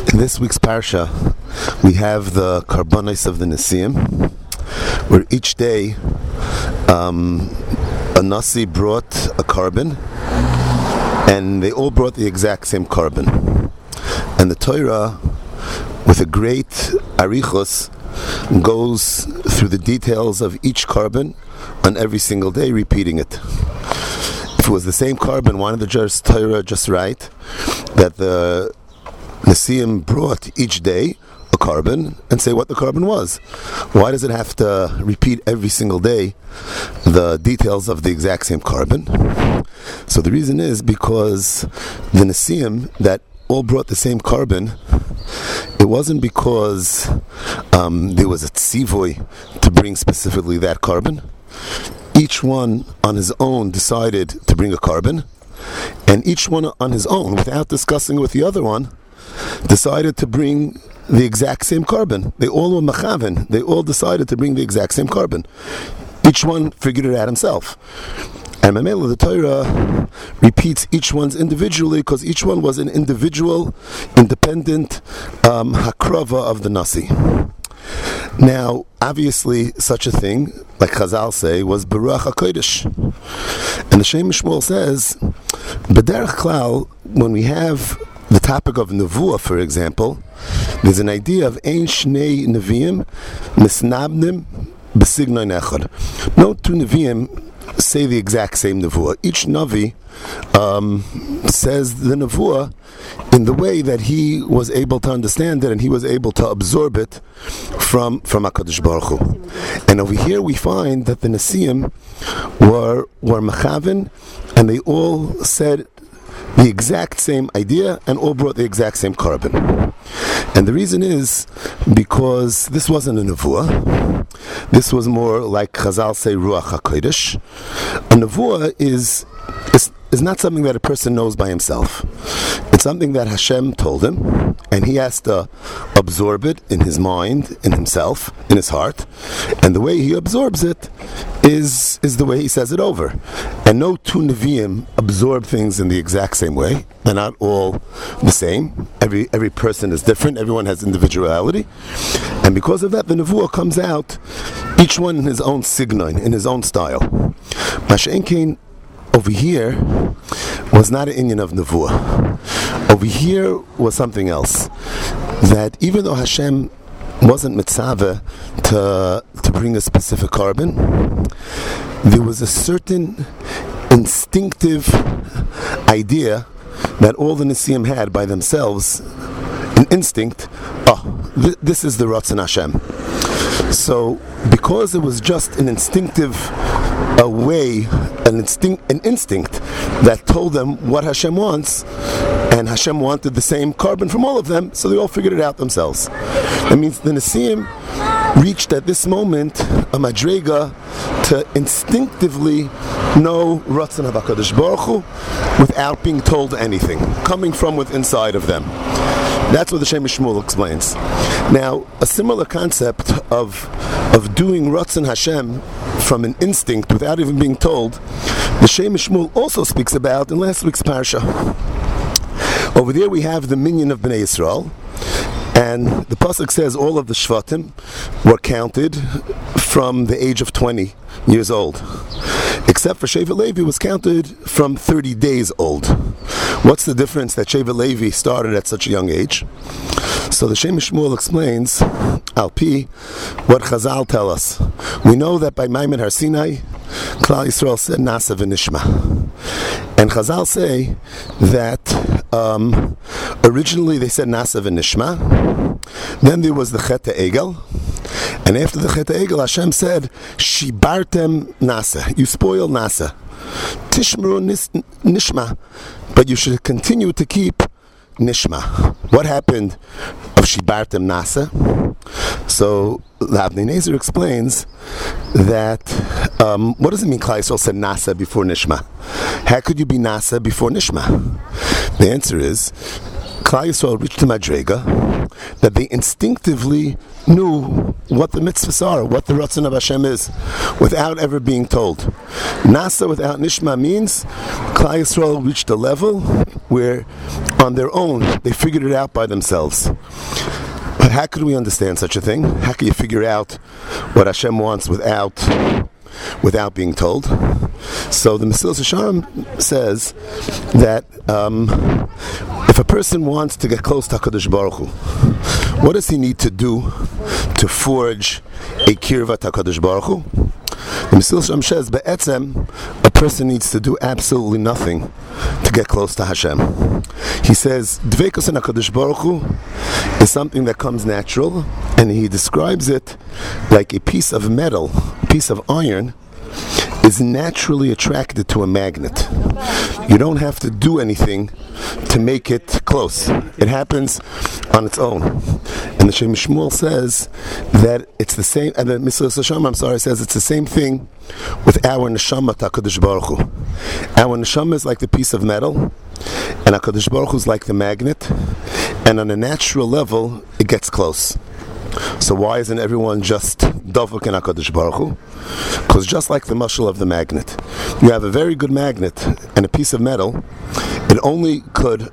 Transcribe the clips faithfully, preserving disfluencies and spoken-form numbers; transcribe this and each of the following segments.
In this week's parsha, we have the Karbonos of the Nesiim, where each day um, a Nasi brought a carbon, and they all brought the exact same carbon. And the Torah, with a great arichos, goes through the details of each carbon on every single day, repeating it. If it was the same carbon, why did the just Torah just write that the Nesiim brought each day a carbon and say what the carbon was? Why does it have to repeat every single day the details of the exact same carbon? So the reason is because the Nesiim that all brought the same carbon, it wasn't because um, there was a tzivoy to bring specifically that carbon. Each one on his own decided to bring a carbon, and each one on his own, without discussing with the other one, decided to bring the exact same carbon. They all were machaven. They all decided to bring the exact same carbon. Each one figured it out himself. And Mamela, the Torah repeats each one's individually because each one was an individual, independent um, hakrava of the Nasi. Now, obviously, such a thing, like Chazal say, was Baruch HaKodesh. And the Shem Shmuel says, B'derech Klal, when we have the topic of Nevuah, for example, there's an idea of Ein Shnei Neviim Misnabnim B'signon Echad. No two Neviim say the exact same Nevuah. Each Navi um, says the Nevuah in the way that he was able to understand it and he was able to absorb it from from HaKadosh Baruch Hu. And over here we find that the Nesiim were, were Mechaven, and they all said the exact same idea and all brought the exact same carbon. And the reason is because this wasn't a nevuah. This was more like Chazal say Ruach HaKodesh. A nevuah is, is is not something that a person knows by himself. It's something that Hashem told him, and he has to absorb it in his mind, in himself, in his heart. And the way he absorbs it is is the way he says it over. And no two Nevi'im absorb things in the exact same way. They're not all the same. Every every person is different. Everyone has individuality. And because of that, the Nevuah comes out, each one in his own signon, in his own style. Masha'en Kain, over here was not an inyan of Nevuah. Over here was something else. That even though Hashem wasn't mitzaveh to, to bring a specific carbon, there was a certain instinctive idea that all the Nesiim had by themselves, an instinct, oh, th- this is the Ratzon Hashem. So, because it was just an instinctive a way, an instinct, an instinct that told them what Hashem wants, and Hashem wanted the same carbon from all of them, so they all figured it out themselves. That means the Nesiim reached at this moment a madrega to instinctively know Ratzon HaKadosh Baruch Hu without being told anything, coming from within inside of them. That's what the Shem Shmuel explains. Now, a similar concept of of doing Ratzon Hashem from an instinct without even being told, the Shem Shmuel also speaks about in last week's parsha. Over there we have the minyan of Bnei Yisrael, and the pasuk says all of the Shvatim were counted from the age of twenty years old, except for Shevet Levi was counted from thirty days old. What's the difference that Shevet Levi started at such a young age? So the Shem Shmuel explains, Al Pi, what Chazal tell us. We know that by Maimon Har Sinai, Klal Yisrael said Nasa v'Nishma. And Chazal say that um, originally they said Nasa v'Nishma. Then there was the Chet Egel. And after the Chet Egel, Hashem said, Shibartem Nasa. You spoil Nasa. Tishmeru nis- Nishma. But you should continue to keep Nishma. What happened of Shibartem Nasa? So the Avnei Nezer explains that um, what does it mean Klal Yisrael said Nasa before Nishma? How could you be Nasa before Nishma? The answer is Klal Yisrael reached the Madrega that they instinctively knew what the mitzvahs are, what the Ratzon of Hashem is, without ever being told. Nasa without Nishma means Klal Yisrael reached a level where on their own they figured it out by themselves. But how could we understand such a thing? How can you figure out what Hashem wants without without being told? So the Mesilas Yesharim says that um, if a person wants to get close to HaKadosh Baruch Hu, what does he need to do to forge a kirva to HaKadosh Baruch Hu? The Mesilas Yesharim says, Be'etzem, a person needs to do absolutely nothing to get close to Hashem. He says, Dveikus in HaKadosh Baruch Hu is something that comes natural, and he describes it like a piece of metal, a piece of iron, is naturally attracted to a magnet. You don't have to do anything to make it close. It happens on its own. And the Shem Shmuel says that it's the same, and the Mesilas Yesharim, I'm sorry, says it's the same thing with our neshama to HaKadosh Baruch Hu. Our neshama is like the piece of metal, and HaKadosh Baruch Hu is like the magnet, and on a natural level, it gets close. So why isn't everyone just Dovuk and HaKadosh Baruch Hu? Because just like the mashal of the magnet, you have a very good magnet and a piece of metal, it only could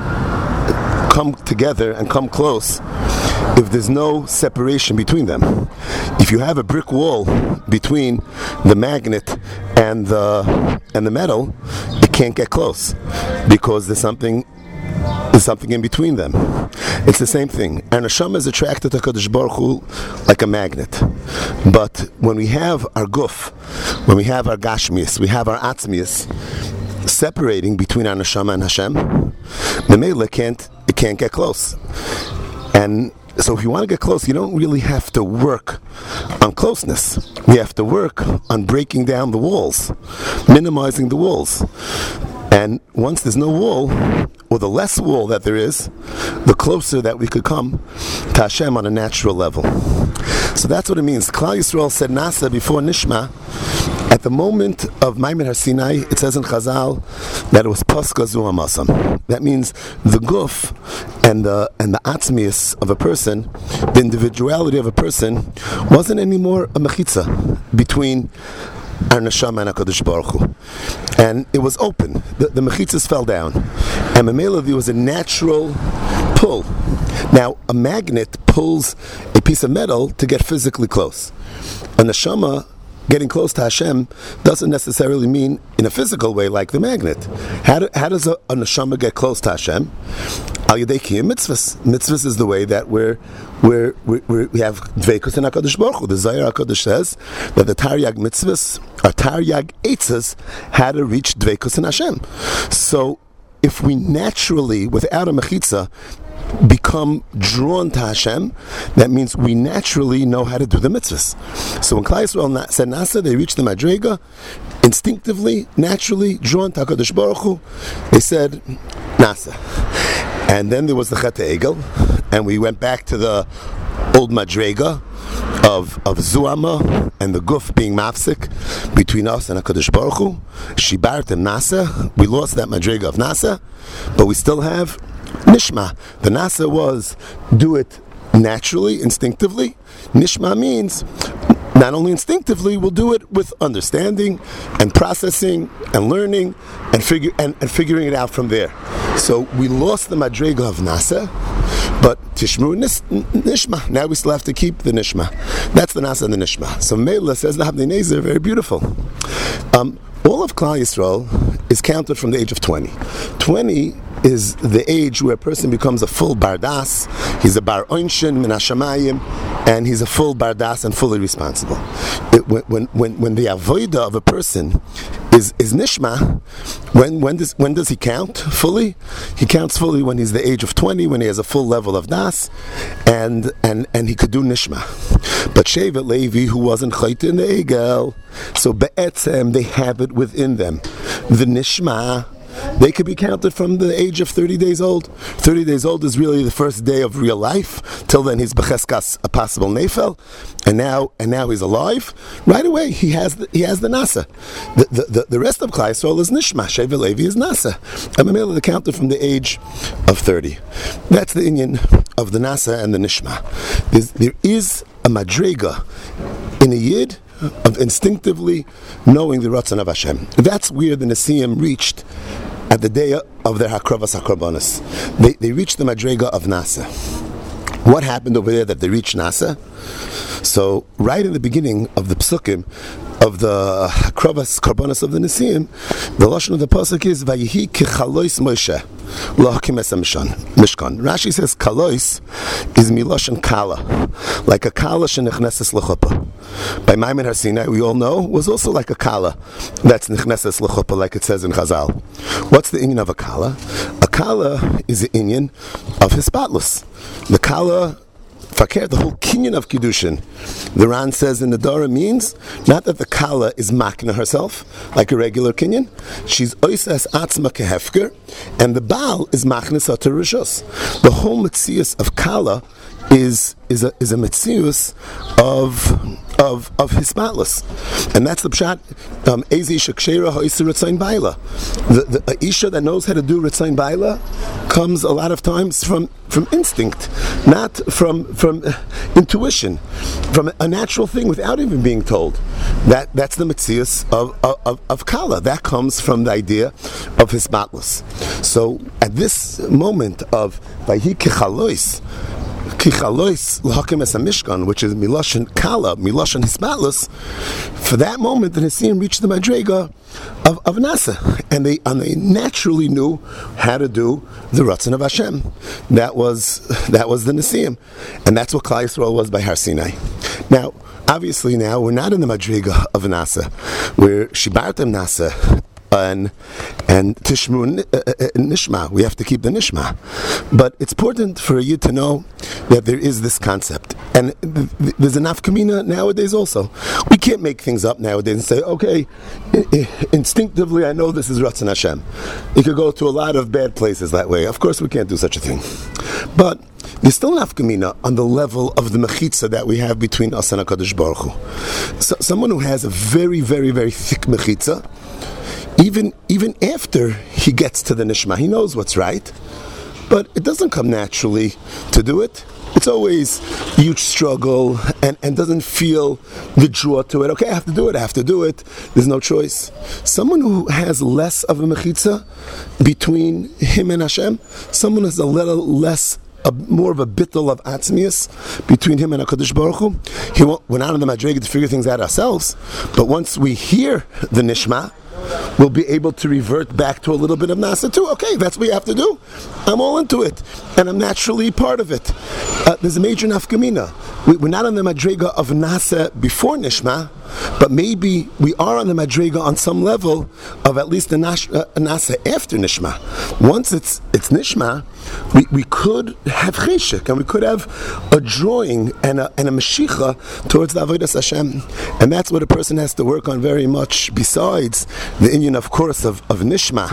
come together and come close if there's no separation between them. If you have a brick wall between the magnet and the and the metal, it can't get close because there's something there's something in between them. It's the same thing. Our neshama is attracted to HaKadosh Baruch Hu like a magnet. But when we have our guf, when we have our gashmias, we have our atzmias separating between our neshama and Hashem, the meila can't it can't get close. And so if you want to get close, you don't really have to work on closeness. You have to work on breaking down the walls, minimizing the walls. And once there's no wall, or the less wall that there is, the closer that we could come to Hashem on a natural level. So that's what it means. Klal Yisrael said Nasa before Nishma. At the moment of Maimon Har Sinai, it says in Chazal that it was Paska Zu Hamasam. That means the guf and the and the atzmius of a person, the individuality of a person, wasn't anymore a mechitza between our neshama and HaKadosh Baruch Hu. And it was open. The, the mechitzas fell down. And Mamela, there was a natural pull. Now, a magnet pulls a piece of metal to get physically close. A neshama getting close to Hashem doesn't necessarily mean in a physical way like the magnet. How, do, how does a, a neshama get close to Hashem? Al Yedei Kiyum Mitzvahs. Mitzvahs is the way that we're, we're, we're, we have Dveikus in HaKadosh Baruch Hu. The Zohar HaKadosh says that the Taryag Mitzvahs, or Taryag Eitzahs, had to reach Dveikus in Hashem. So, if we naturally, without a mechitza, become drawn to Hashem, that means we naturally know how to do the mitzvahs. So when Klal Yisrael said Nasa, they reached the Madrega, instinctively, naturally, drawn to HaKadosh Baruch Hu, they said Nasa. And then there was the Chet Egel, and we went back to the old Madrega of of Zuama and the Guf being mafsik between us and HaKadosh Baruch Hu. Shibart and Nasa, we lost that Madrega of Nasa, but we still have Nishma. The Nasa was do it naturally, instinctively. Nishma means not only instinctively, we'll do it with understanding and processing and learning and figure and, and figuring it out from there. So we lost the Madrega of Nasa, but Tishmu nis, Nishma. Now we still have to keep the Nishma. That's the Nasa and the Nishma. So Meila says the Havnei Nezer, very beautiful. Um, all of Klal Yisrael is counted from the age of twenty. twenty is the age where a person becomes a full bardas. He's a bar oinshin min hashamayim, and he's a full bardas and fully responsible. It, when, when, when the avoida of a person is is nishma, when when does when does he count fully? He counts fully when he's the age of twenty, when he has a full level of das, and and and he could do nishma. But Shevet Levi, who wasn't chayt in the egel, so be'etzem they have it within them. The nishma they could be counted from the age of thirty days old. thirty days old is really the first day of real life. Till then he's becheskas, a possible nefel, and now and now he's alive. Right away he has the, he has the nasa. The the, the, the rest of Klal Yisrael is nishma. Shevet Levi is nasa. And Mamela counted from the age of thirty. That's the inyan of the nasa and the nishma. There's, there is a madrega in a yid of instinctively knowing the Ratzon of Hashem. That's where the Nesiim reached at the day of their Hakravas HaKorbanos. They, they reached the Madrega of Nasa. What happened over there that they reached Nasa? So, right in the beginning of the Psukim, of the Hakravas Korbanos of the Nesiim, the Lashon of the Pasuk is Vayihi Kechalois Moshe L'Hakim Es Mishkan. Rashi says Kalois is Miloshen Kala, like a Kala Shenichneses L'Chuppah. By Maimon Har Sinai, we all know, was also like a Kala that's Nichneses L'Chuppah, like it says in Chazal. What's the inyan of a Kala? A Kala is the inyan of Hispatlus. The Kala Fakir, the whole kinyan of Kiddushin, the Ran says in the Dora, means not that the Kala is makna herself, like a regular kinyan. She's oisas atzma kehefker, and the Baal is makna satar rishos. The whole mitzius of Kala is is a is a mitzius of of of hispatlus, and that's the pshat. Ezi shakshera ha'isur ritzayin baila. The the a isha that knows how to do ritzayin baila comes a lot of times from from instinct, not from from uh, intuition, from a natural thing without even being told. That that's the mitzius of of, of of Kala. That comes from the idea of hispatlus. So at this moment of vayhi kechalois. Kichalois l'hakim es mishkan, which is miloshen kala, miloshen hispatlus. For that moment, the Nesiim reached the madrega of, of Nasa, and they and they naturally knew how to do the Ratzon of Hashem. That was that was the Nesiim, and that's what Klal Yisrael was by Har Sinai. Now, obviously, now we're not in the madrega of Nasa, we're shibartem Nasa. And and Tishmu uh, uh, Nishma, we have to keep the Nishma. But it's important for you to know that there is this concept. And th- th- there's enough kamina nowadays also. We can't make things up nowadays and say, okay, I- I- instinctively I know this is Ratzon Hashem. You could go to a lot of bad places that way. Of course we can't do such a thing. But there's still enough kamina on the level of the mechitza that we have between us and HaKadosh Baruch Hu. So, someone who has a very, very, very thick mechitza, Even even after he gets to the nishma, he knows what's right, but it doesn't come naturally to do it. It's always a huge struggle and, and doesn't feel the draw to it. Okay, I have to do it, I have to do it. There's no choice. Someone who has less of a mechitza between him and Hashem, someone who has a little less, a, more of a bittul of atzmius between him and HaKadosh Baruch Hu. He won't, we're not on the madrega to figure things out ourselves, but once we hear the nishma, we'll be able to revert back to a little bit of Nasa too. Okay, that's what you have to do. I'm all into it, and I'm naturally part of it. Uh, there's a major nafkamina. We, we're not on the madrega of Nasa before Nishma, but maybe we are on the madrega on some level of at least a, nash, uh, a Nasa after Nishma. Once it's it's Nishma, we, we could have cheshek, and we could have a drawing and a, and a mashicha towards the Avodas Hashem. And that's what a person has to work on very much, besides the inyan, of course, of, of Nishma,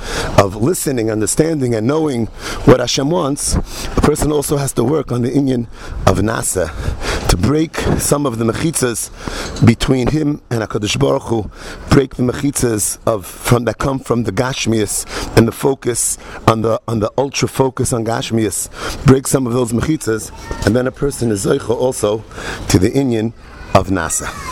of listening, understanding, and knowing what Hashem wants. A person also has to work on the inyan of Nasa, to break some of the mechitzas between him and HaKadosh Baruch Hu, break the mechitzas of from that come from the Gashmias and the focus on the on the ultra focus on Gashmias, break some of those mechitzas, and then a person is zeicha also to the inyan of Nasa.